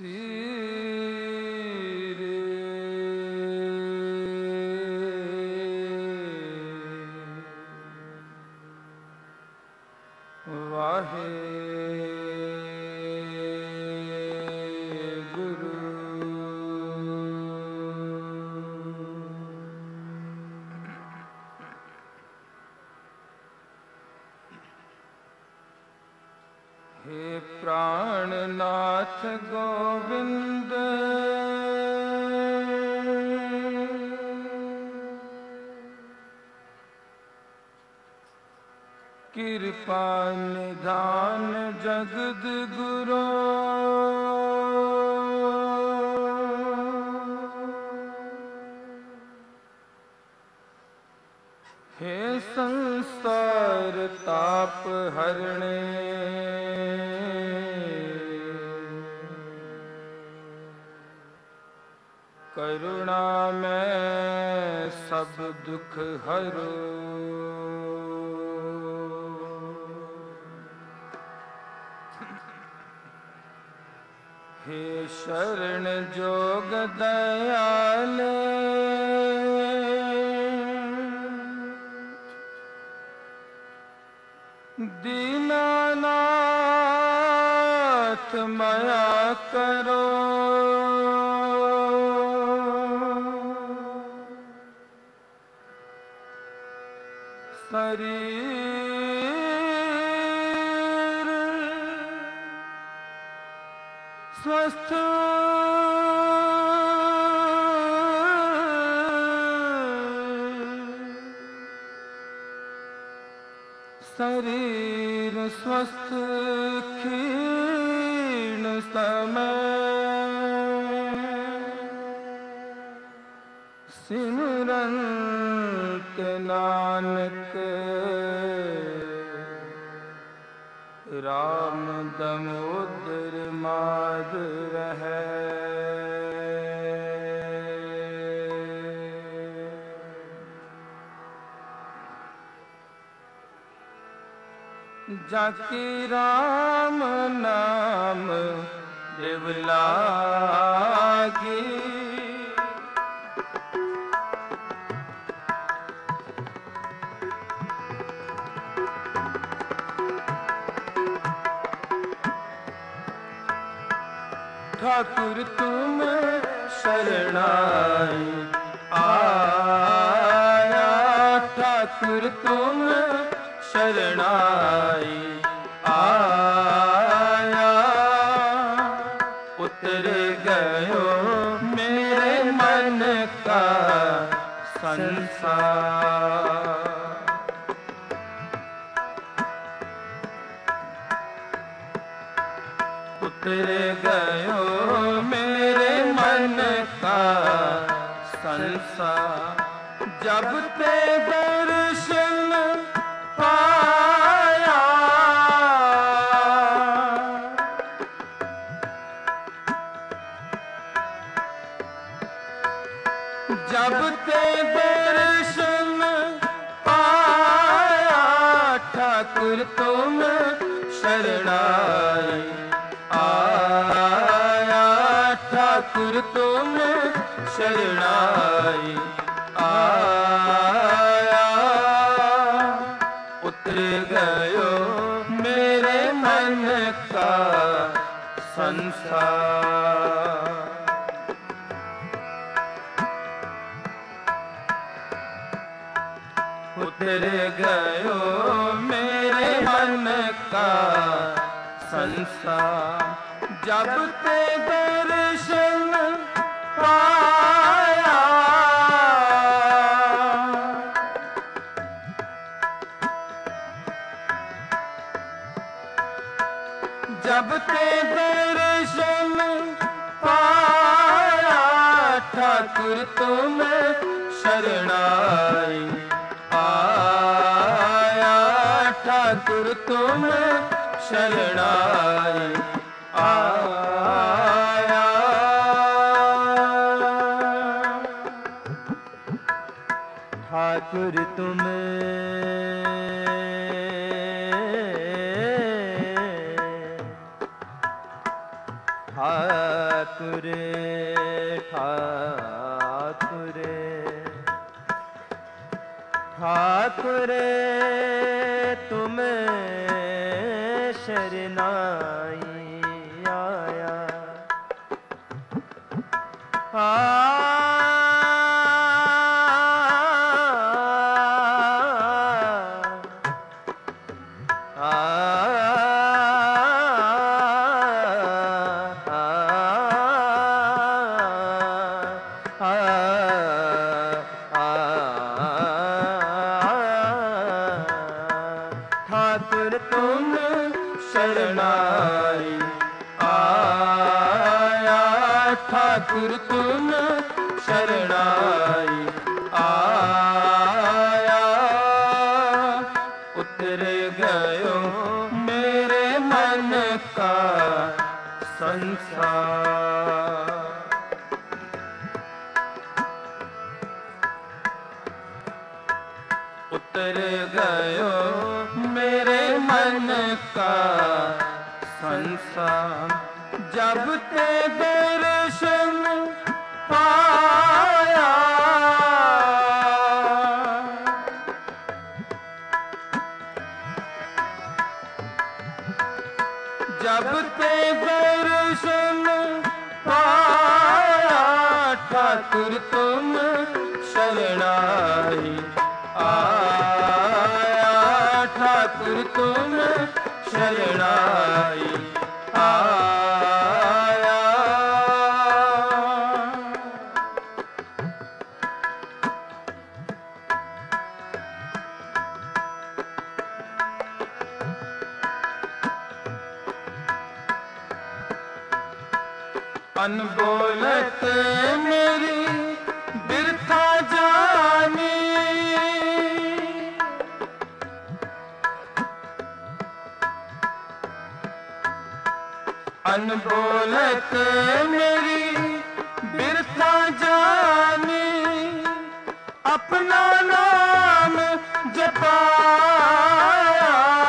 सीरे वाहे गुरु। हे प्राणनाथ गोविंद कृपा निधान जगद गुरो। हे संसार ताप हरणे करुणा में सब दुख हरो। हे शरण जोग दयाल दीनानाथ माया करो। शरीर स्वस्थ शरीर स्वस्थ क्षीण समय सिमरंत नानक राम दमोदर माध रहे। जाकी राम नाम देवलागी ठाकुर तुम शरणाई आया। ठाकुर तुम शरणाई आया। उतर गयो मेरे मन का संसार। उतर गयो मेरे मन का संसार। जब ते दर्शन पाया जब ते दर्शन पाया। ठाकुर तुम शरणाई आया। ठाकुर तुम शरणाई आया। उतर गयो मेरे मन का संसार। उतर गयो मेरे मन का संसार। जब ते दर्शन पाया जब ते दर्शन पाया। ठाकुर तुम शरणाई आया। ठाकुर तुम शरणाई आया। ठाकुर तुम ठाकुर तुम शरनाई आया। ठाकुर तुम शरनाई आया, ठाकुर तुम शरनाई आया। उतर गयो मेरे मन का संसार। उतर गयो मेरे मन का संसार। जब ते दर्शन पाया, जब ते दर्शन पाया, ठाकुर तुम शरणाई आया। ठाकुर तुम शरणाई आया। अनबोलत मेरी बिरथा जानी, अनबोलत मेरी बिरथा जानी। अपना नाम जपाया,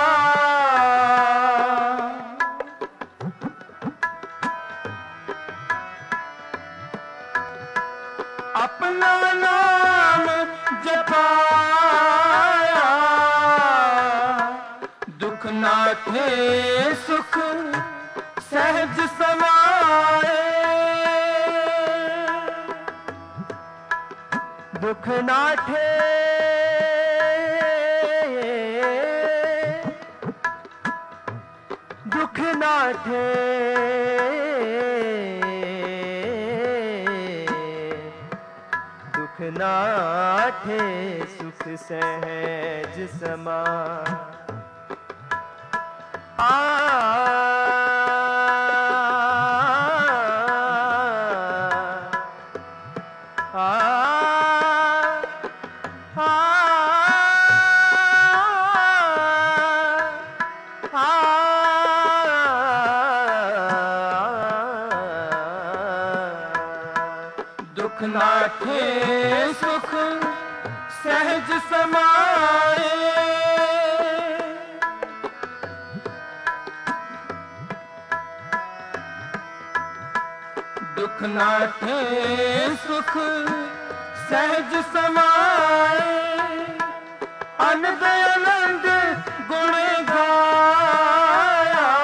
अपना नाम जपाया। दुख नाठे सुख सहज समाए, दुख नाठे दुख नाठे दुख नाठे सुख सहज समा। दुख नाठे सुख सहज समाए। दुख नाठे सुख सहज समाए। आनंद गुण गाया,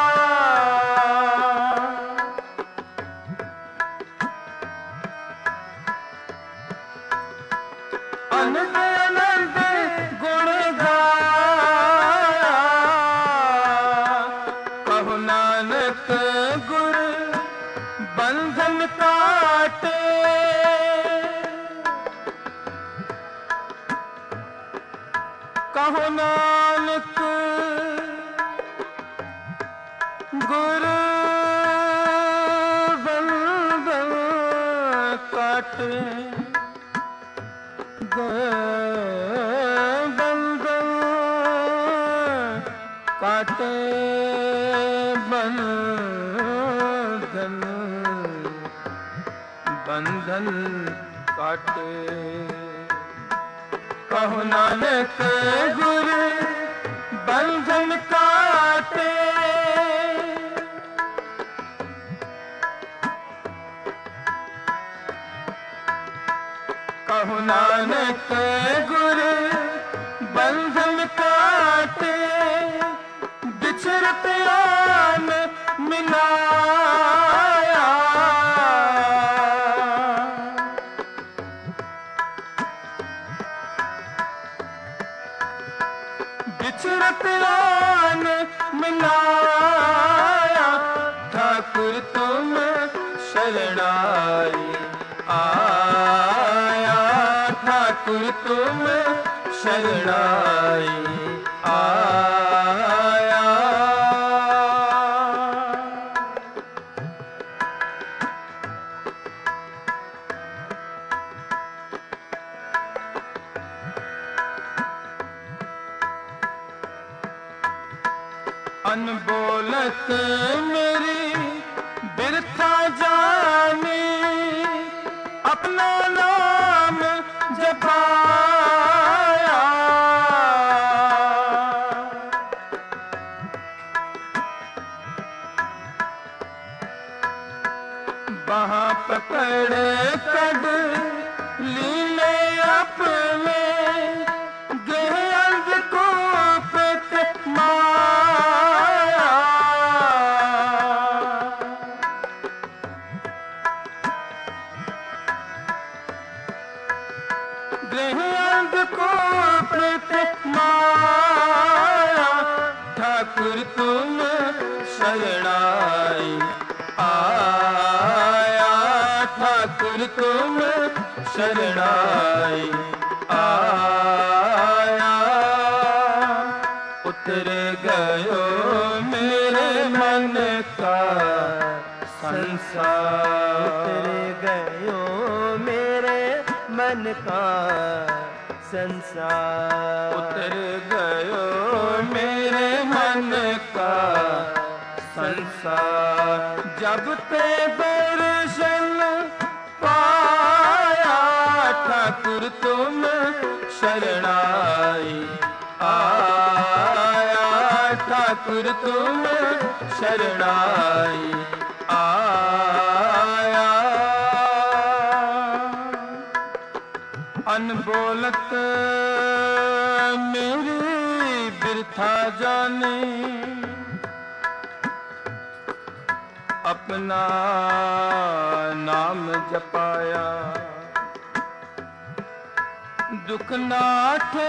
आनंद गुण गाया। कहो नानक गुर बंधन काटे, कहो नानक गुर बंधन काटे। बंधन काटे, बंधन बंधन काटे। कहो नानक गुर बंधन काटे। कहु नानक गुर बंधन काटे, बिछड़त आन मिलाया। बिछड़त आन मिलाया, ठाकुर तुम शरणाई आया। ठाकुर तुम शरणाई आया। अनबोलत मेरी बिरथा जानी, अपना नाम जपाया। वहाँ पकड़ कद लीले अपने, गृह अंधकूपित माया। गृह अंधकूपित माया, ठाकुर तुम शरणाई आया। ठाकुर तुम शरणाई आया। उतर गयो मेरे मन का संसार, उतर गयो मेरे मन का संसार। उतर गयो मेरे मन का संसार। जब ते दर्शन पाया, ठाकुर तुम शरणाई आया। ठाकुर तुम शरणाई आया। अनबोलत मेरी बिरथा जानी, अपना नाम जपाया। दुख नाठे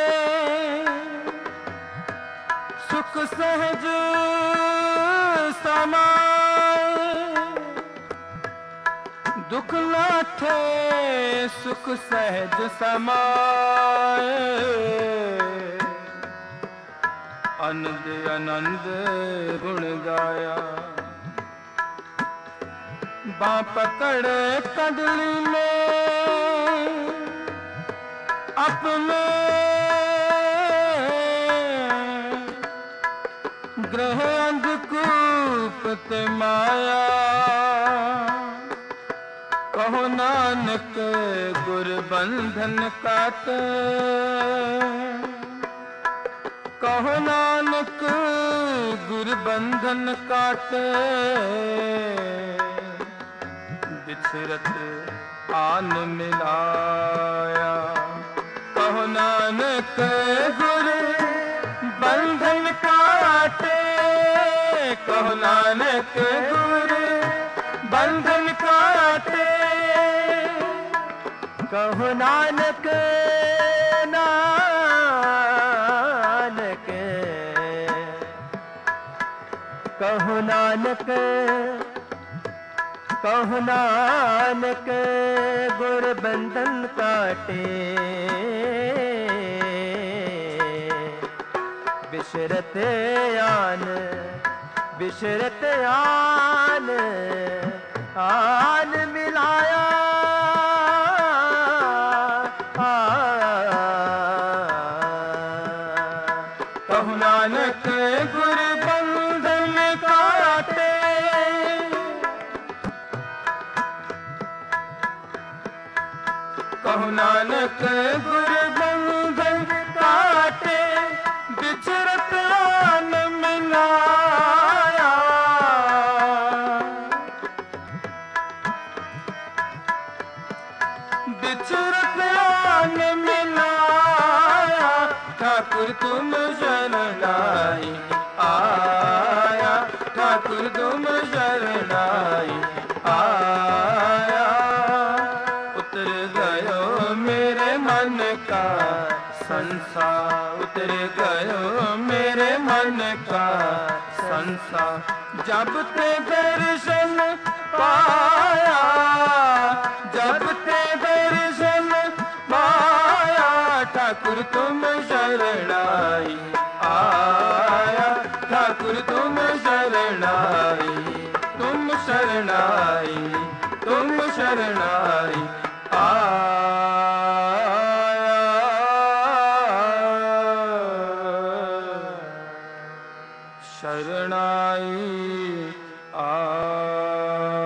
सुख सहज समाए। दुख नाठे सुख सहज समाए। आनंद आनंद गुण गाया। बाँ पकड़ कदली में अपने, ग्रह अंधकूपित माया। कहो नानक गुर बंधन काटे, कहो नानक गुर बंधन काटे। बिछरत आन मिलाया। कहो नानक गुर बंधन काटे, कहो नानक गुर बंधन काटे। कहो नानक नानक, कहो नानक, कहो नानक गुर बंधन काटे। बिशरत आन, बिशरत आन, आन मिलाया। कहु नानक गुर बंधन काटे, कहु नानक गुर बंधन काटे। बिछरत आन मिलाया। बिछड़त आन मिलाया, ठाकुर तुम शरण आई आया, ठाकुर तुम शरण आई आया। उतर गयो मेरे मन का संसार, उतर गयो मेरे मन का संसार, जब ते दर्शन पाया, जब ते दर्शन पाया, ठाकुर तुम शरण आई आया, ठाकुर तुम शरण आई, तुम शरण आई, तुम शरण आई शरणाई आया।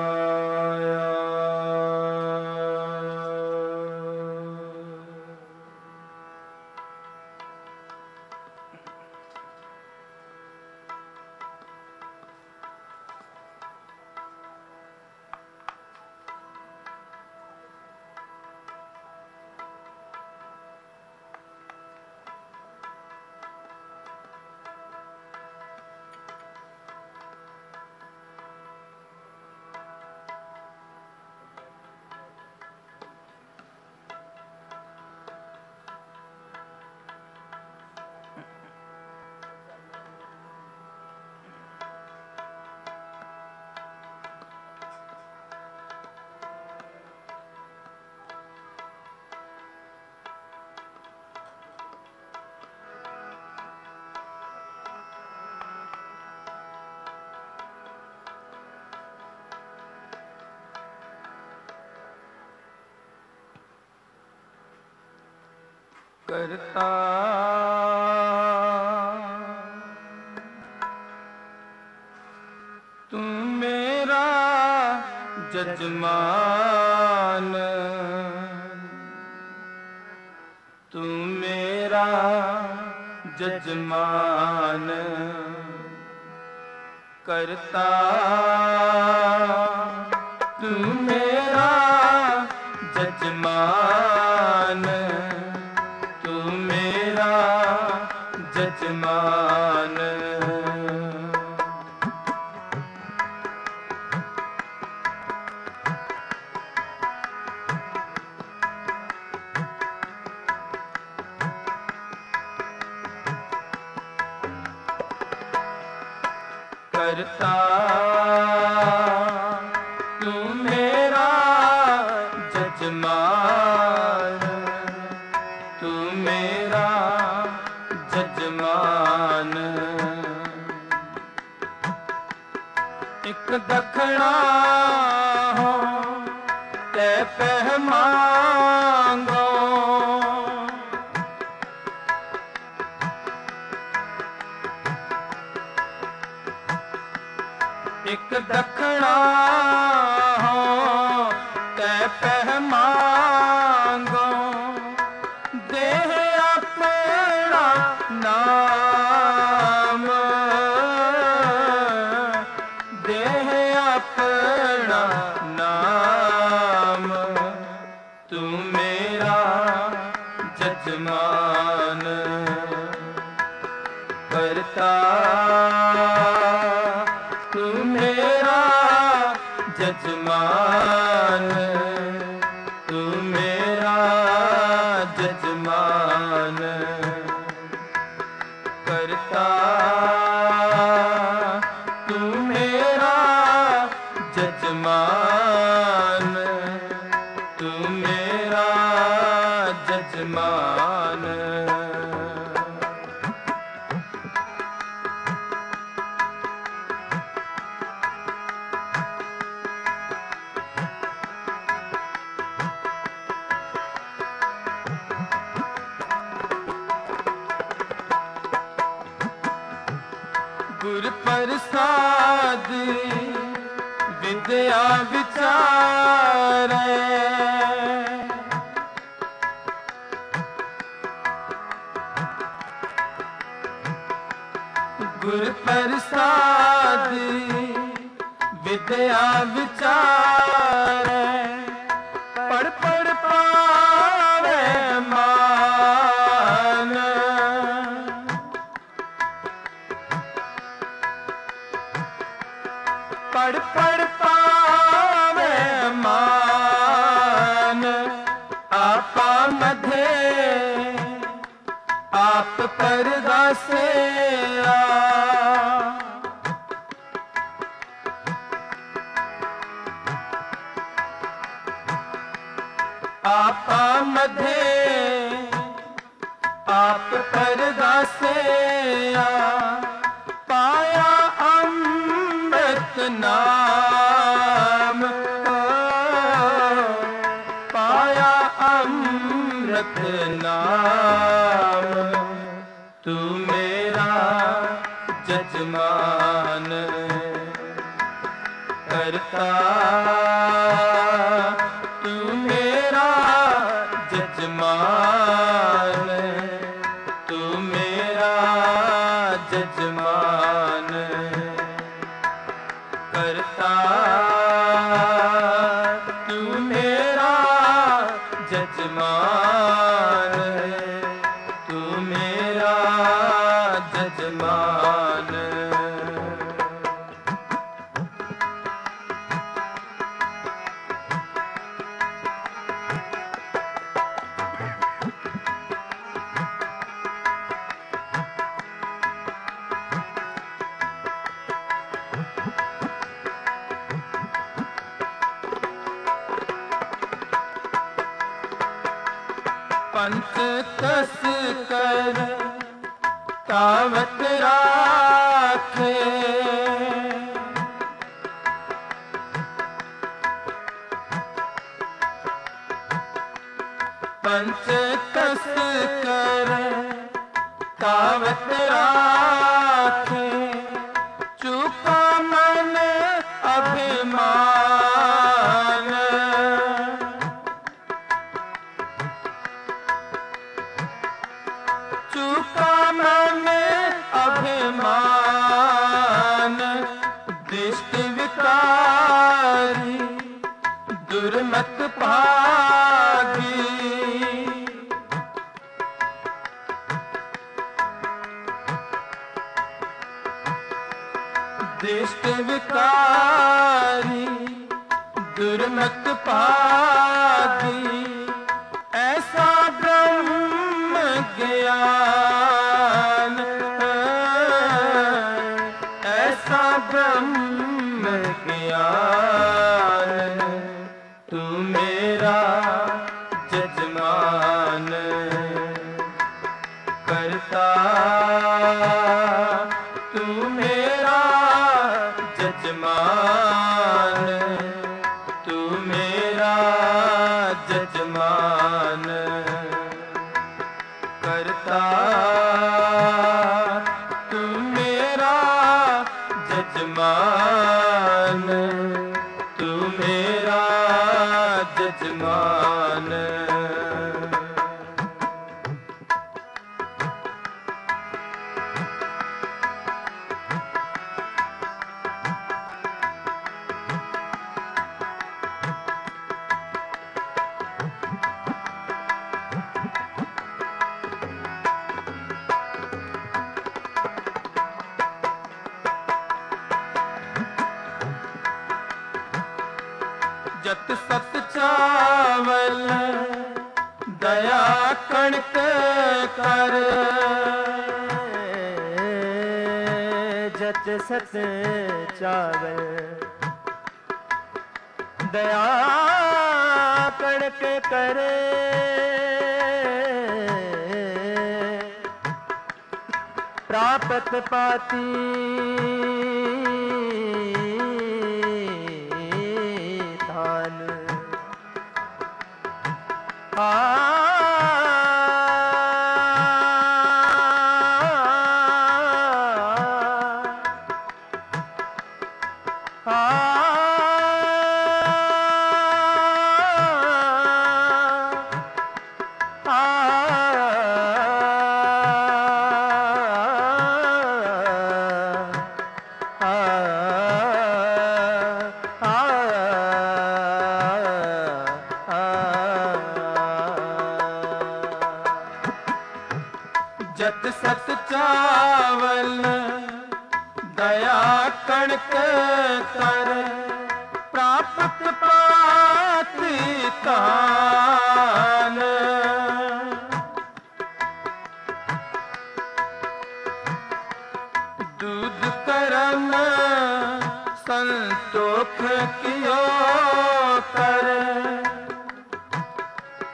करता तू मेरा जजमान, तू मेरा जजमान, करता तू मेरा जजमान, जजमान। करता तू मेरा जजमान, तू मेरा जजमान, एक दखना हो ते पहमांगो, एक दखना हो ते पहमांगो, देह अपना नाम, देह अपना नाम, तू मेरा जजमान, करता तू मेरा जजमान, तू मेरा जजमान, करता तू मेरा जजमान, तू मेरा जजमान। गुर प्रसाद विद्या विचारे, गुर प्रसाद विद्या विचारे, पढ़ पढ़ पा आपा मधे आप परगासे पाया अमृत नाम, पाया अमृत नाम। तू मेरा जजमान करता, तू मेरा जजमान, तू मेरा जजमान करता, तू मेरा जजमान, तू मेरा जजमान। पंच कस कर तावत राखे, पंच कस कर तावत राखे, चूका मन अभिमान, चूका मन अभिमान। दृष्टि विकारी दुर्मत भागी, दृष्टि विकारी दुर्मत भागी। ऐसा ब्रह्म ज्ञान, ऐसा ब्रह्म ज्ञान। तू मेरा जजमान करता, तू मेरा जजमान, तू मेरा जजमान करता, तू मेरा जजमान, तू मेरा जजमान। जत सत चावल दया कणक कर, जत सत चावल दया कणक करे, प्रापत पाती धान। जत सत चावल दया कणक कर, प्राप्त पाती तान। दूध करम संतोख कियो कर,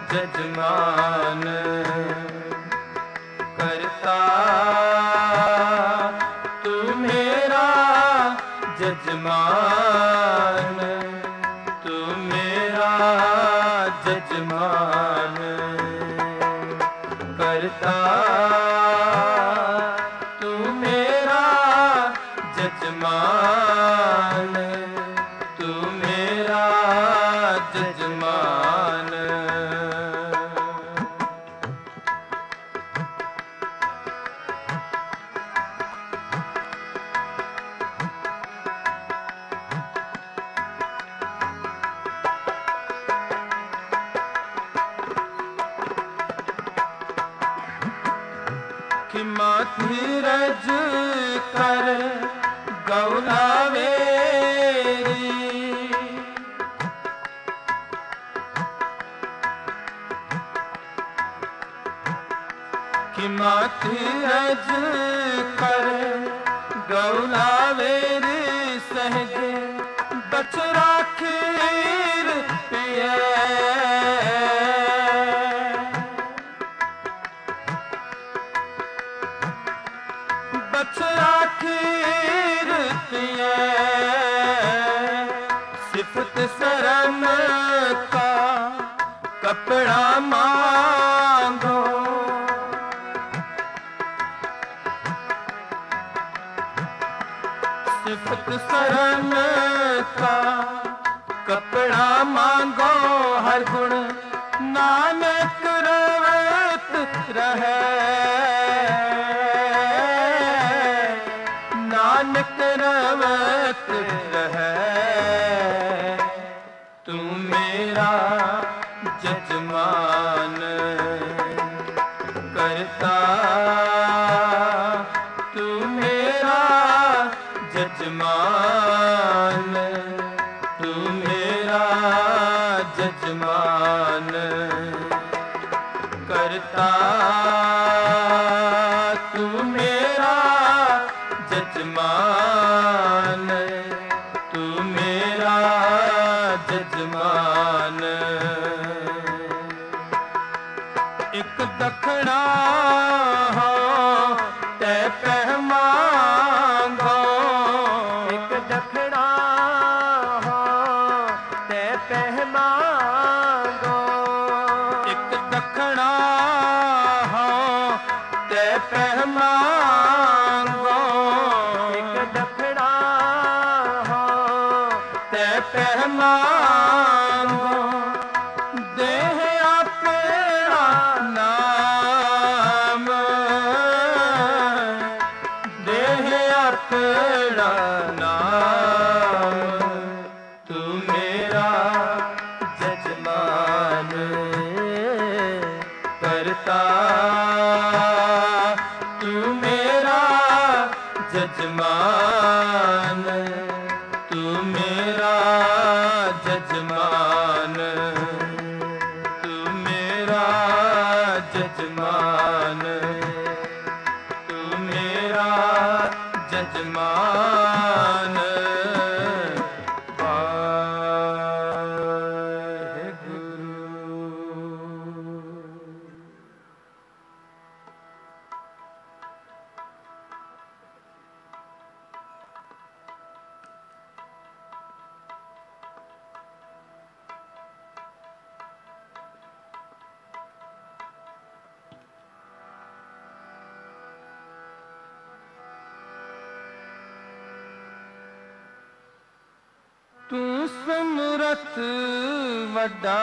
जजमान करता तू मेरा जजमान, तू मेरा जजमान करता तू मेरा जजमान, तू मेरा जजमान। खिमा धीरज कर गौलावेरी, खिमा धीरज कर गौलावेरी, सहज बच राखीर पिया, बच राखीर पिया, सिफत शरण का कपड़ा मांगो, सिफत शरण का कपड़ा मांगो, हर गुण नानक रवत रहे, नानक रवत रहे, तू मेरा जजमान करता तू मेरा जजमान, तू मेरा जजमान करता तू मेरा जजमान, तू मेरा जजमान। एक दखना हो ते पहमांगो, एक दखना हो ते पहमांगो, एक दखना हो ते पहमांगो, एक दखना हो ते पहमांगो, देह अपना नाम, देह अपना नाम, तू मेरा जजमान करता तू मेरा जजमान, तू मेरा जजमान, तू मेरा जजमान, तू मेरा जजमान। तू समरथ वड्डा,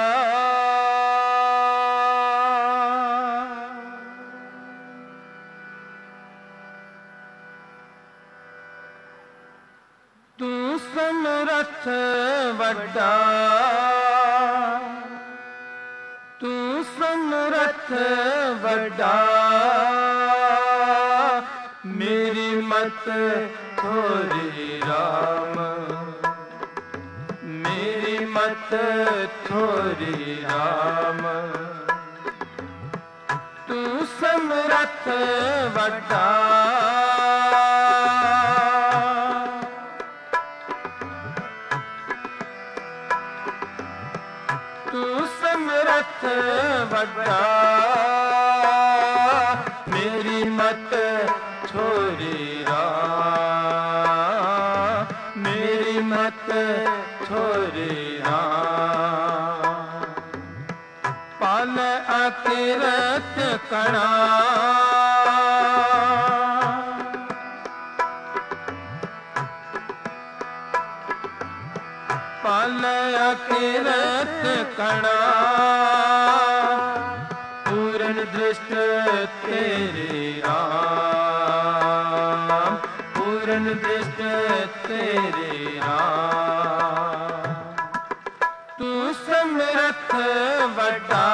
तू समरथ वड्डा, तू समरथ वड्डा, मेरी मत थोड़ी राम, मेरी मत थोड़ी राम, तू समरथ वड्डा, तू समरथ वड्डा मेरी मत छोरी राम मेरी मत छोरी राम पाल अकिरत कणा पाल अकिरत कणा पूरन दृष्ट तेरे राम पूरन दृष्ट तेरे राम तू समर्थ वड्डा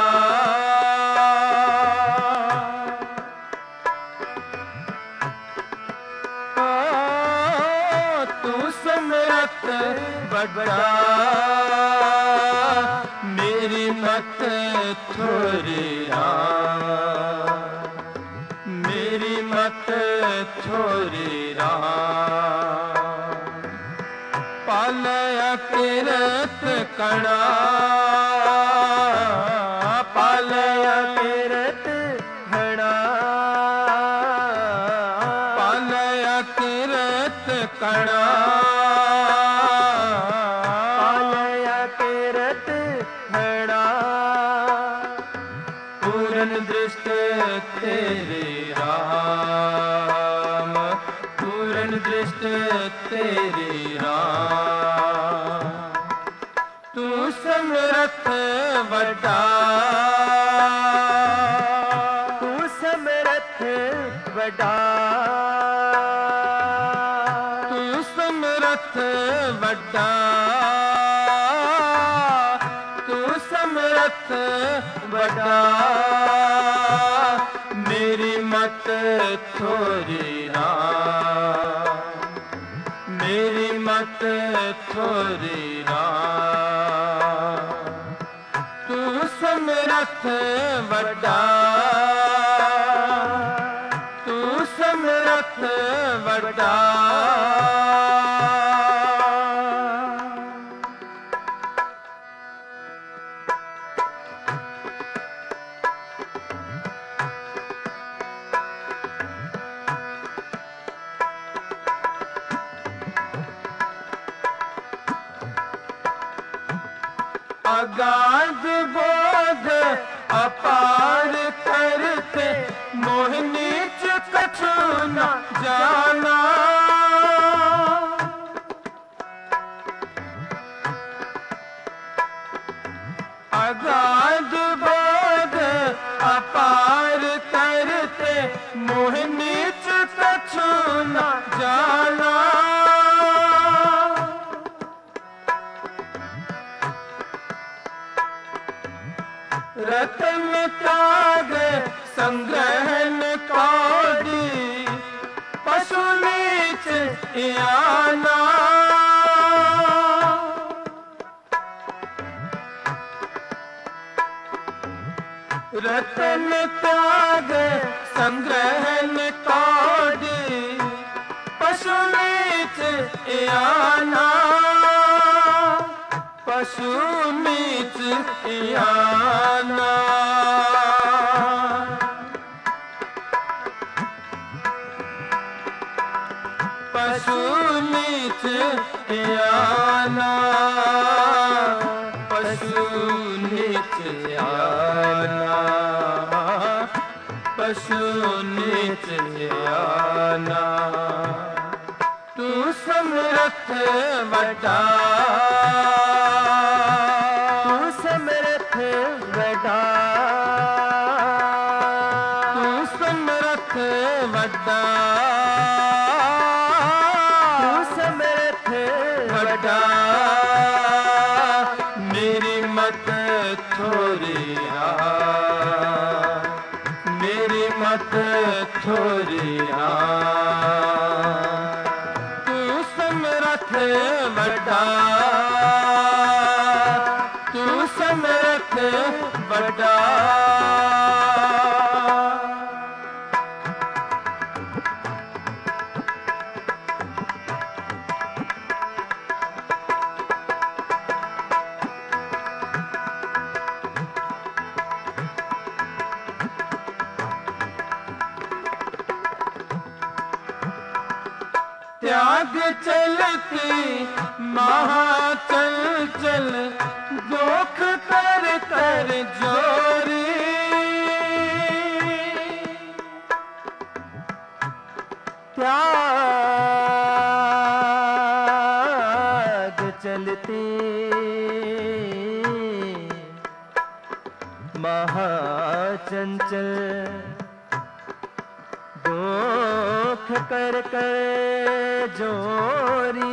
तू समर्थ वड्डा मेरी मत छोरी राम मेरी मत छोरी राम पाल अकिरत कणा पाल अकिरत घड़ा पाल अकिरत कणा पाल अकिरत घड़ा पूरन दृष्ट तेरे राम पूरन दृष्ट तेरे राम तू समर्थ वड्डा तू समर्थ वड्डा तू समर्थ वड्डा तू समर्थ वड्डा मेरी मत छोरी राम मेरी मत छोरी राम तू समर्थ वड्डा तू समर्थ वड्डा अगाध बोध अपार करते मोह नीच कछु न जाना अगाध बोध अपार करते मोह नीच कछु न जाना रतन त्याग संग्रहण कौड़ी पशु नीच आना रतन त्याग संग्रहण कौड़ी पशु नीच आना पशु नीच आना पशु नीच आना पशु नीच आना पशु नीच आना तू समर्थ वड्डा तू समर्थ वड्डा तू समर्थ वड्डा तू समर्थ वड्डा मेरी मत छोरी राम मेरी मत छोरी राम तू समर्थ वड्डा तू समर्थ वड्डा त्याग चलती महाचंचल दुख कर कर जोरी त्याग चलती महाचंचल दुख कर कर जोरी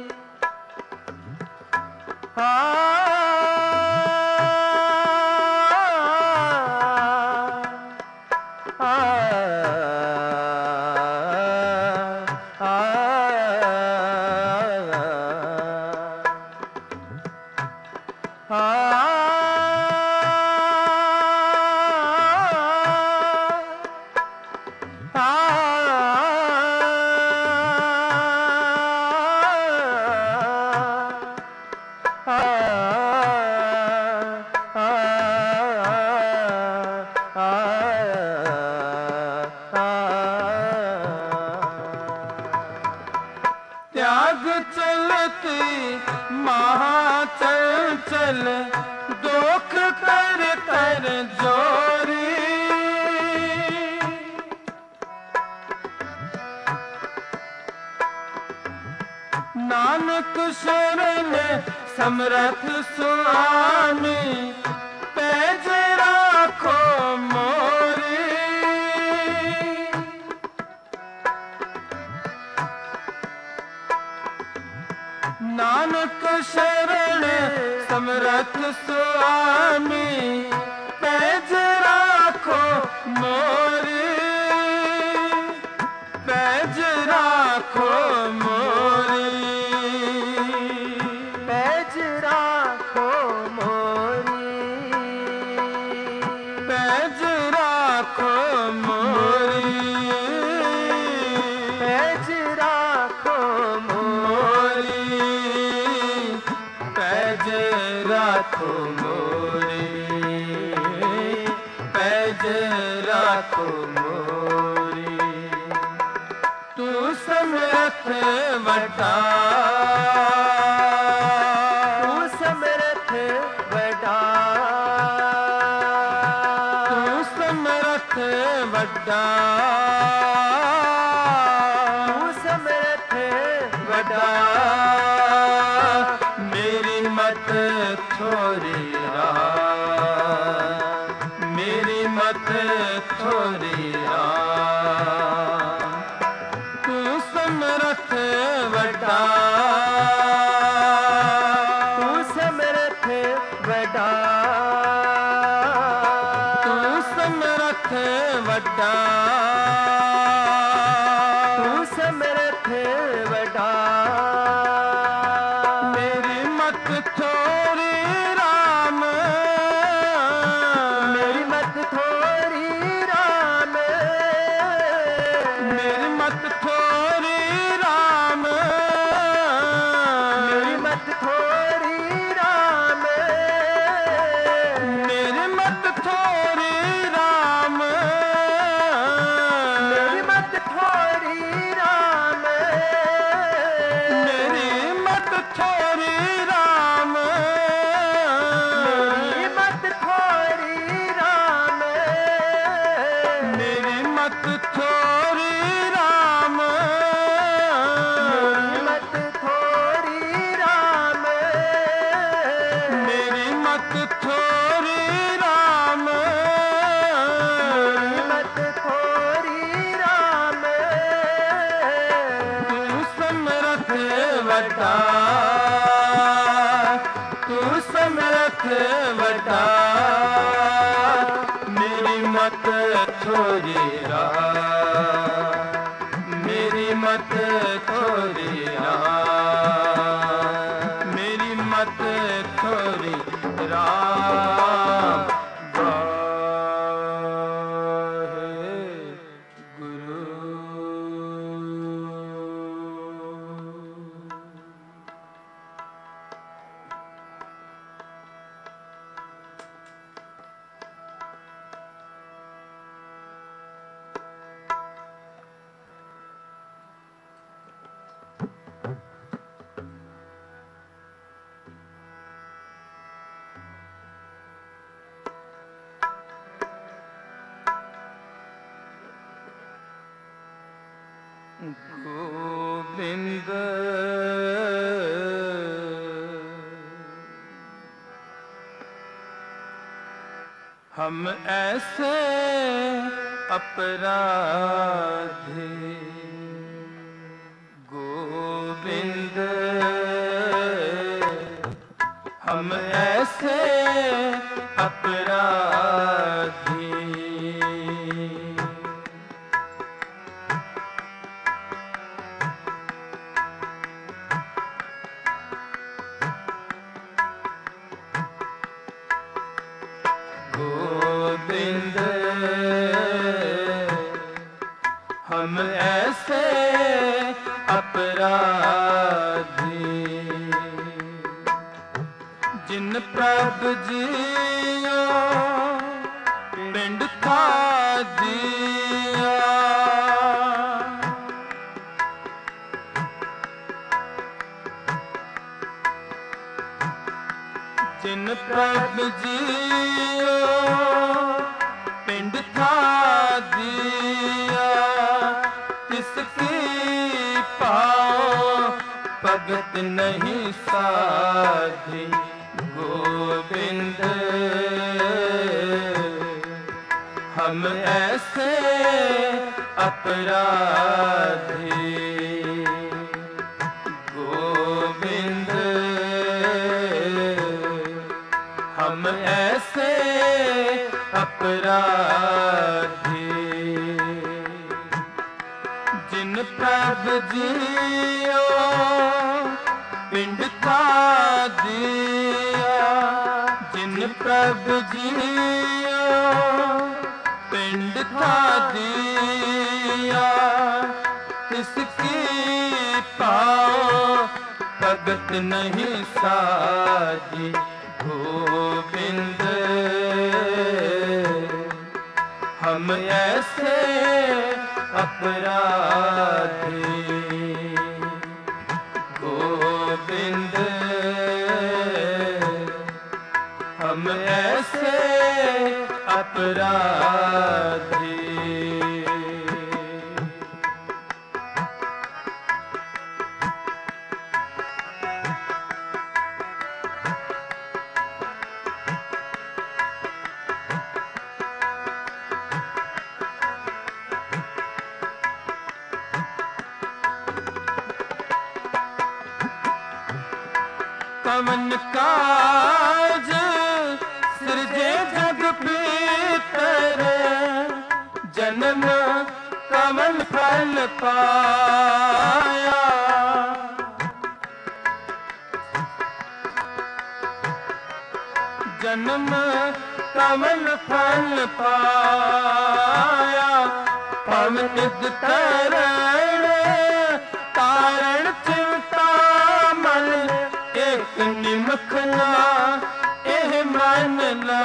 त्याग चलती महाचंचल दुख कर कर जोरी नानक शरण समरथ स्वामी पैज राखो मोरी नानक शरण समरथ स्वामी पैज राखो मोरी पैज राखो मोरी पैज राखो मोरी पैज राखो मोरी पैज राखो मोरी पैज राखो मोरी पैज राखो मोरी तू समर्थ वटा तू समर्थ वडा तू समर्थ वड्डा तू समर्थ वडा मेरी मत थोड़ी मेरी मत थोड़ी तू समर्थ वड्डा तू समर्थ वडा तू समर्थ वड्डा तू समर्थ वडा मेरी मत थोड़ी राम मेरी मत थोड़ी राम मेरी मत थोड़ी राम मेरी मत थोड़ी राम मेरी मत थोड़ी राम मेरी मत थोड़ी राम मेरी मत थोड़ी राम मेरी मत थोड़ी राम मेरी मत थोड़ी राम मेरी मत थोड़ी राम मेरी मत थोड़ी राम मेरी मत थोड़ी राम तू समर्थ वटा तू समर्थ वटा मेरी मत थोड़ी मेरी मत थोड़ी मेरी मत थोड़ी राम गोविंद हम ऐसे अपराधी गोविंद हम ऐसे अपराधी गोविंद हम ऐसे अपराधी जिन प्रभु जियो पिंड खा दिया जिन प्रभु जियो पिंड खा दिया तिसकी पाओ भगत नहीं साधी गोविंद हम ऐसे अपराधी गोविंद हम ऐसे अपराधी जिन प्रभु जियो पिंड खा दिया जिन प्रभु जियो पिंड खा दिया इसकी पाओ भगत नहीं साधी गोविंद हम ऐसे अपराधी गोविंद हम ऐसे अपराधी कवन काज सृजे जग पीतर जन्म कवन फल पाया जन्म कवन फल पाया पवन तरण कारण चिंता मन एक निमखना एह मन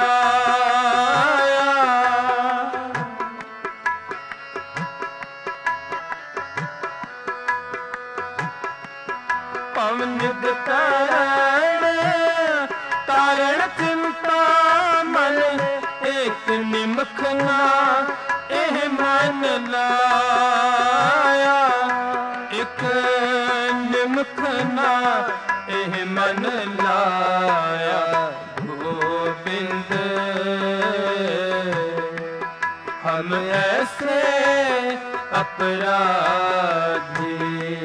लाया पवन तरण कारण चिंता मन एक निमखना एह मन लाया एक निमखना एह मन लाया गोविंद हम ऐसे अपराधी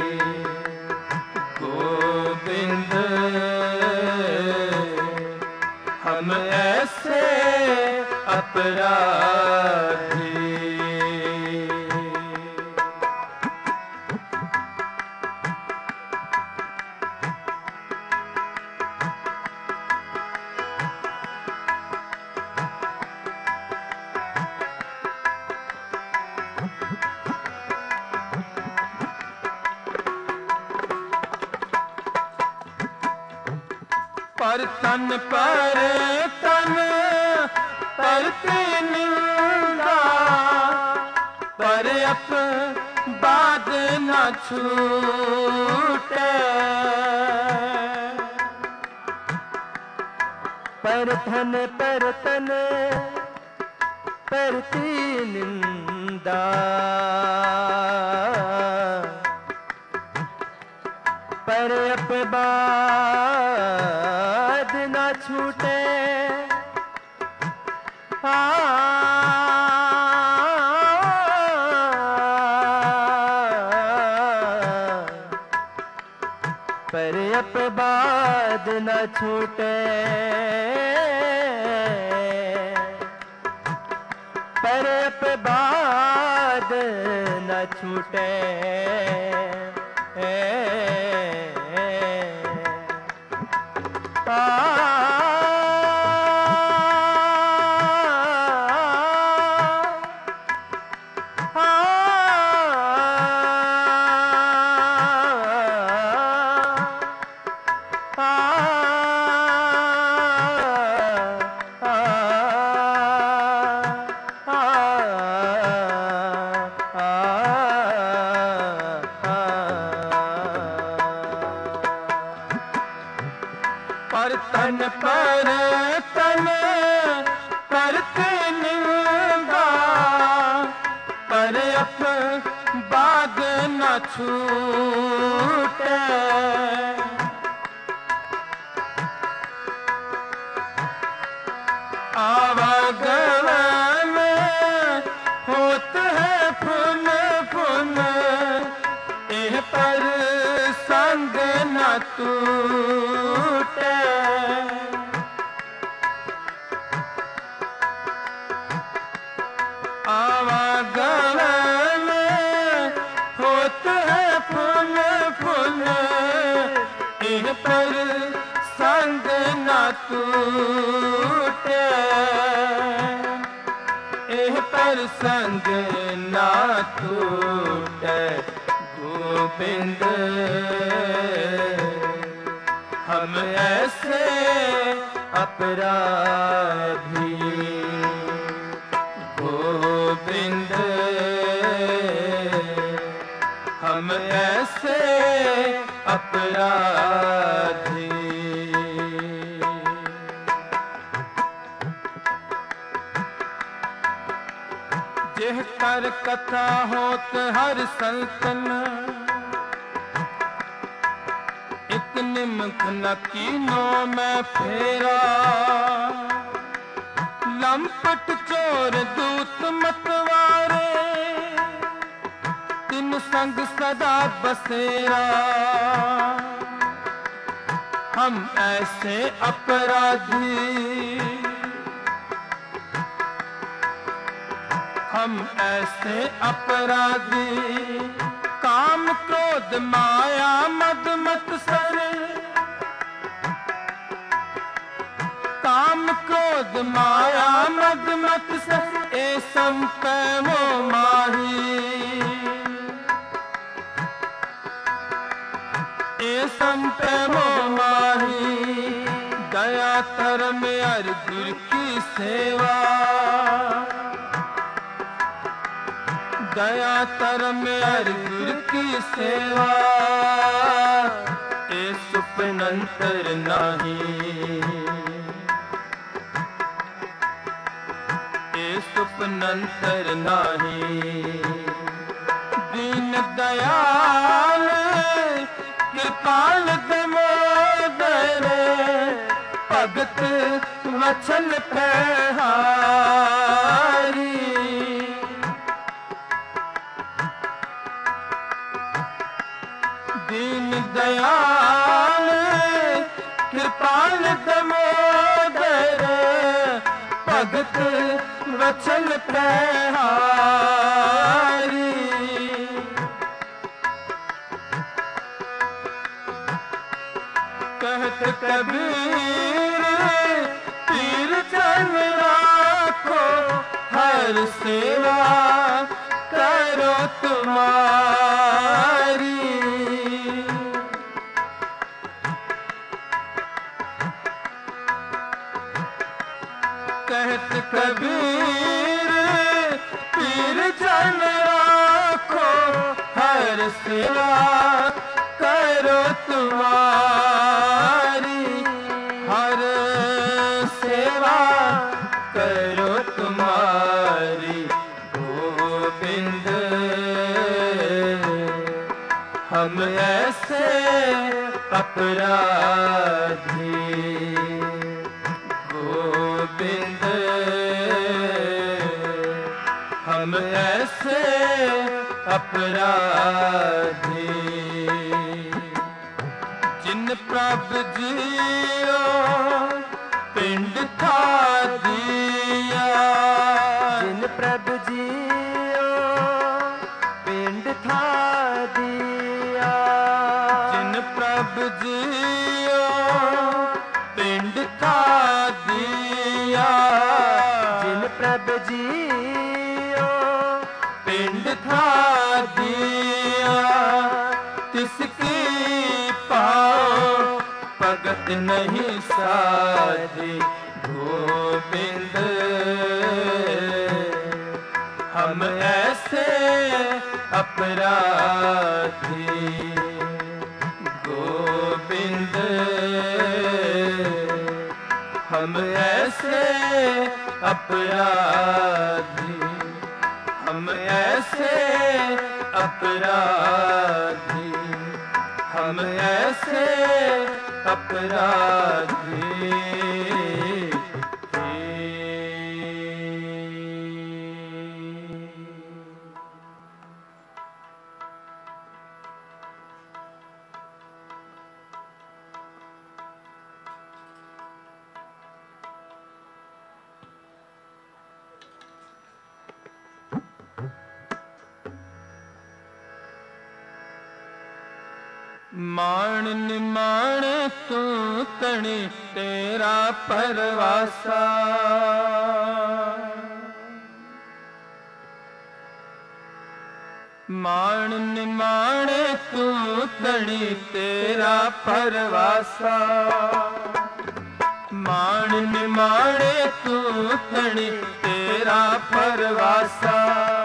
गोविंद हम ऐसे अपराधी पर तन परती निंदा पर अप बाद न छूटे पर तन परती निंदा अपवाद न छूटे। पर अपवाद न छूटे, पर अपवाद न छूटे। पर तन करते निंदा, पर अपवाद न छूटे। आवागमन में होते हैं फूल फूल, इह पर संग न टूटे। आवागमन में होते हैं फूल फूल, इह पर संग न टूटे। इह पर संग न टूटे। गोविंद हम ऐसे अपराधी, गोविंद हम ऐसे अपराधी। जेह कर कथा होत हर संतन, एक निमक न कीनो मैं फेरा। लंपट चोर दूत मतवारे, तिन संग सदा बसेरा। हम ऐसे अपराधी, हम ऐसे अपराधी। काम क्रोध माया मद मत्सर, काम क्रोध माया मद मत्सर। ए संपैमो माही, ए संपैमो माही। दया धर्म अर गुर की सेवा, दया धर्म अर गुर की सेवा। ए सुपनंतर नाही, ए सुपनंतर नाही। दीन दयाल कृपाल दमोदर, भगत वचन प्रहारी। दीन दयाल कृपाल दमोदर, भगत वचन प्रहारी। कहत कबीर पीर जन राखो, हर सेवा करो तुम्हारी। कहत कबीर पीर जन राखो, हर सेवा करो तुम्हारी। हर सेवा करो तुम्हारी। गोविंद हम ऐसे अपराधी गोविंद हम ऐसे अपराधी जिन प्रभु जियो पिंड था दिया जिन प्रभु जियो पिंड था दिया जिन प्रभु जियो पिंड था दिया जिन प्रभु जियो पिंड था दिया तिसकी पाओ भगत नहीं साधी गोविंद हम ऐसे अपराधी गोविंद हम ऐसे अपराधी हम ऐसे अपराधी हम ऐसे अपराधी मान निमान तू तणी तेरा परवासा मान निमान तू तणी तेरा परवासा मान निमान तू तणी तेरा परवासा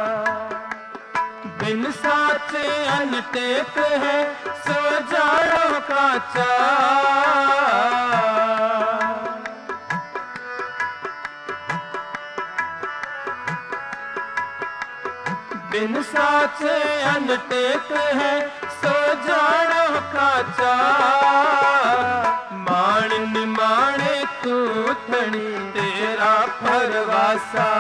बिन साचे अनटेक है सो जानो काचा बिन साचे अनटेक है सो जानो काचा मान निमाणे तू थणी तेरा परवासा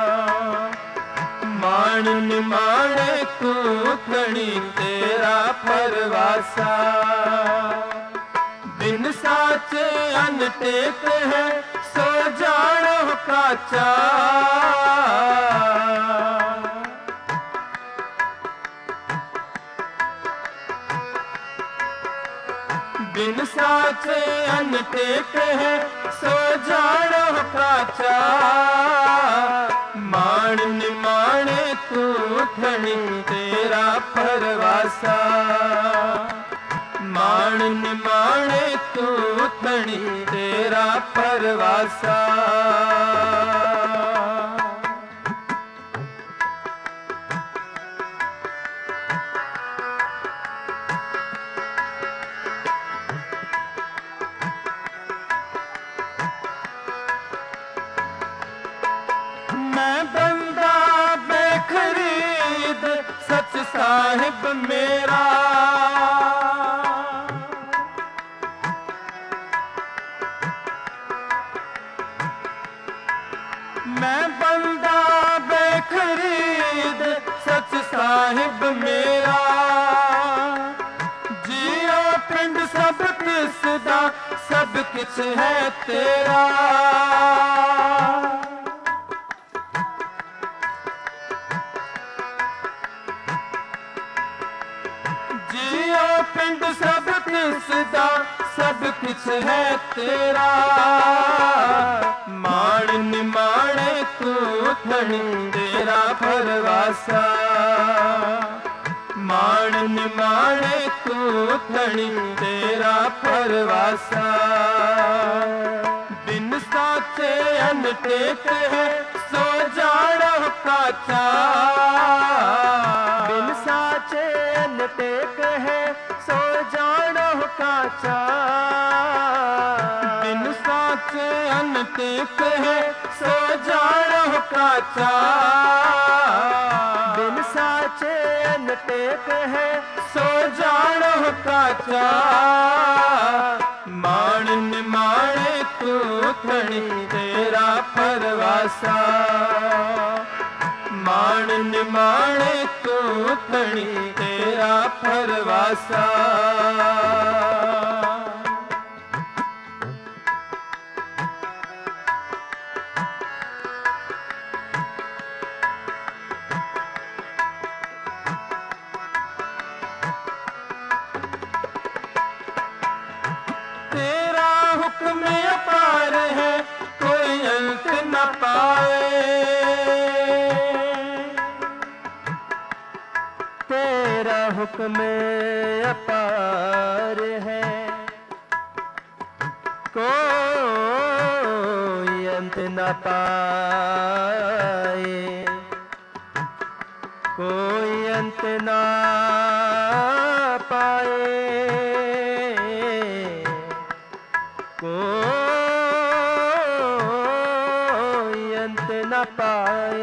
मान निमाणे तू थणी तेरा परवासा बिन साचे अनटेक है सो जानो काचा बिन साचे अनटेक है सो जानो काचा मान निमाणे तू थणी तेरा परवासा मान निमाणे तू थणी तेरा परवासा मैं बंदा बेखरीद सच साहिब मेरा मैं बंदा बेखरीद सच साहिब मेरा जियो पिंड सब किसदा सब किछ है तेरा जियो पिंड सब किसदा सब किछ है तेरा मान निमाणे तू थणी तेरा परवासा मान निमाणे तू थणी तेरा परवासा बिन साचे अनटेक है सो जानो काचा बिन साचे अनटेक है सो जानो काचा बिन साचे अनटेक है सो जानो काचा बिन साचे अनटेक है सो जानो काचा मान निमाणे तू थणी तेरा परवासा मान निमाणे तू थणी तेरा परवासा हुक्म अपार है कोई अंत न पाए तेरा हुक्म अपार है कोई अंत न पाए कोई अंत न पाए कोई अंत न पाए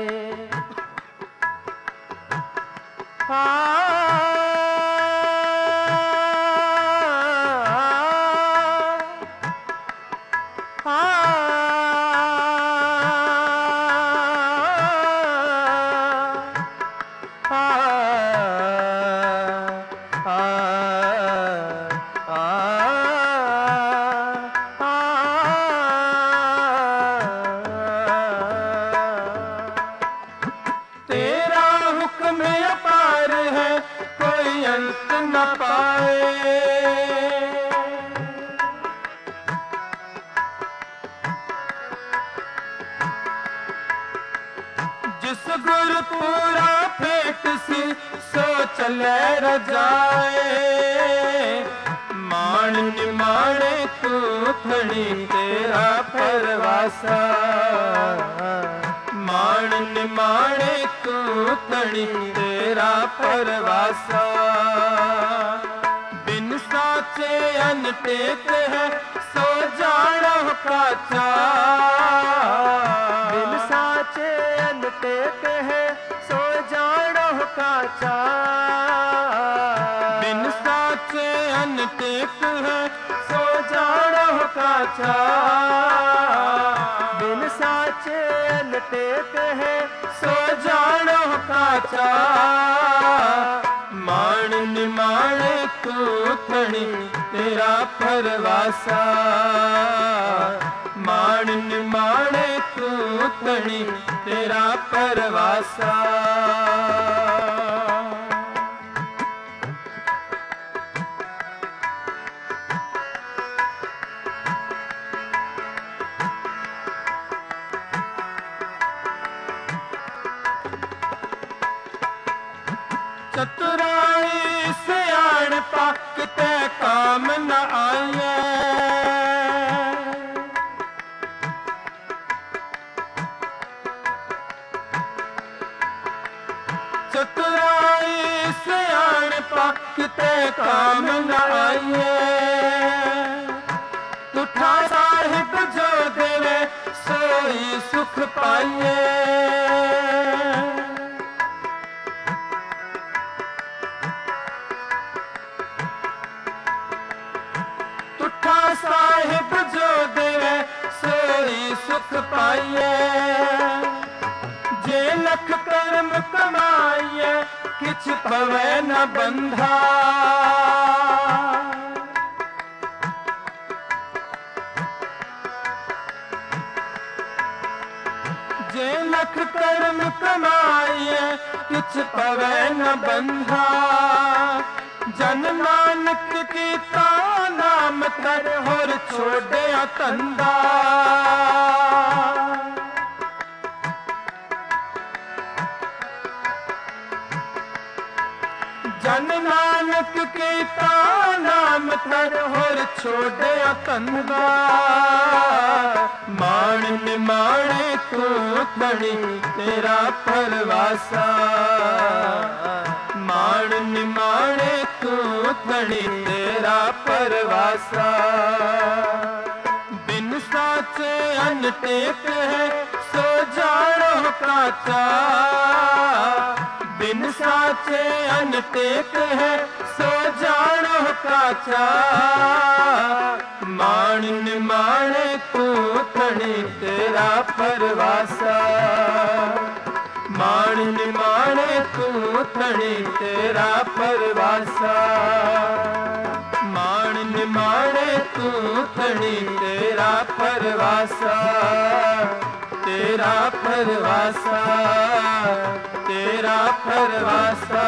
न पाए जिस गुरपुरा फेट सी सो चले रजाए मान निमाणे तू थणी तेरा परवासा मान निमाणे तू थणी तेरा परवासा बिन साचे अनटेक है सो जानो काचा बिन साचे अनटेक है सो जानो काचा बिन साचे अनटेक है सो जानो काचा बिन साचे अनटेक है सो जानो काचा मान निमाणे तू थणी तेरा परवासा मान निमाणे तू थणी तेरा परवासा चतुराई सियाणपा किते काम न आए चतुराई सियाणपा किते काम न आए तुठा साहिब जो देवे सोई सुख पाइए साहिब जो देवे सोई सुख पाइए जे लख कर्म कमाइए किछ पवे न बंधा जे लख कर्म कमाइए किछ पवे न बंधा जन नानक कीता नाम कर होर छोड़िया तंदा जन नानक कीता नाम कर होर छोड़िया तंदा मान निमाणे तू थणी तेरा परवासा मान निमाणे तू थणी तेरा परवासा बिन साचे अनटेक है सो जानो काचा बिन बिन साचे अन टेक है सो जानो काचा। मान निमाणे कूथणी तेरा परवासा। मान निमाणे कूथणी तेरा परवासा। मान निमाणे कूथणी तेरा परवासा। तेरा परवासा तेरा परवासा।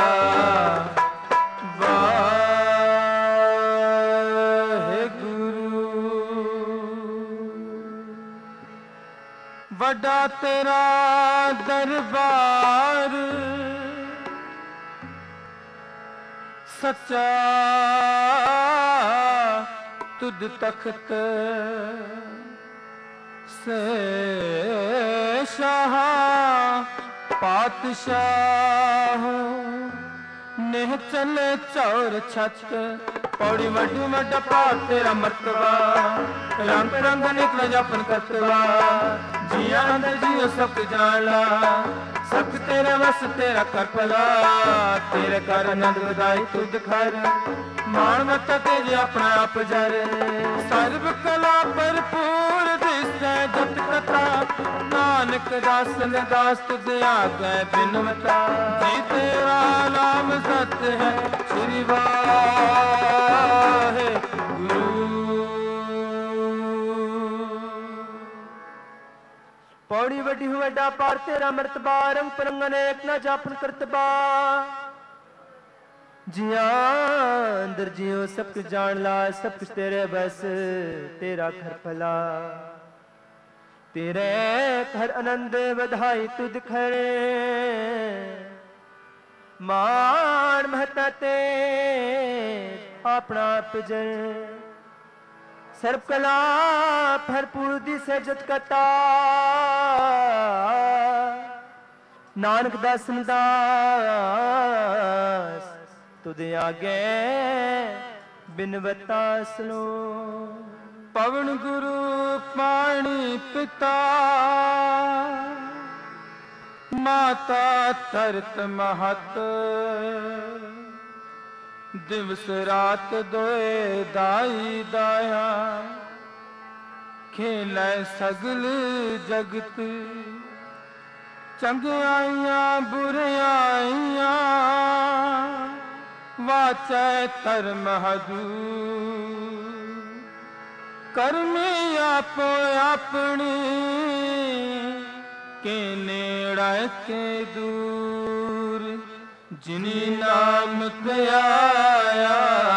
वड्डा तेरा दरबार सच्चा तुद तख्त से शाह पातशाह नेह चले चौर छत। पौड़ी वड्डी वड्डा पार तेरा मर्तबा। रंग रंग निकल जपन करतवा। जिया अंदर जियो सब जाना सब तेरे वस तेरा कर भला। तेरे कर आनंद वधाई तुद खर मान मत तेज अपना आप जर। सर्व कला भरपूर दिसै जत कथा नानक दास दास तुझ आगे बिनवता। जी तेरा नाम सत्य है श्री वाहे गुरु। पौड़ी वड्डी हुए वड्डा पार तेरा मर्तबा। रंग परंग अनेक न जापन करतबा। जिया अंदर जियो सब कुछ जान ला सब कुछ तेरे बस तेरा घर भला। तेरे घर आनंद बधाई तुद खरे मान महता ते अपना पजर। सर्व कला भरपूर दिसे जत कता नानक दासन दास तुझे आगे बिनवता सुनो। पवन गुरु पानी पिता माता तरत महत। दिवस रात दोए दाई दाया खेलै सगल जगत। चंगियाइयां बुरियाइयां वाचै धर्म हजूर। करमी आपो अपनी के नेड़ा के दूर। जिनी नाम पे आया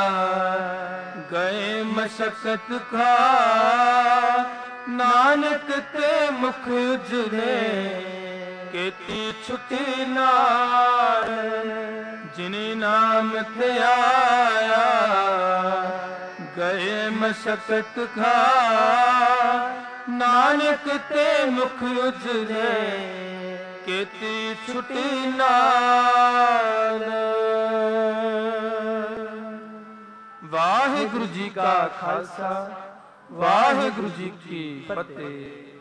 गए मशक्कत खा। नानक ते मुख उजले केती छुटी नार। जिनी नाम ते आया गए मशक्कत खा। नानक ते मुख उजले केती छुटी नार। वाहिगुरु जी का खालसा वाहिगुरु जी की फतेह।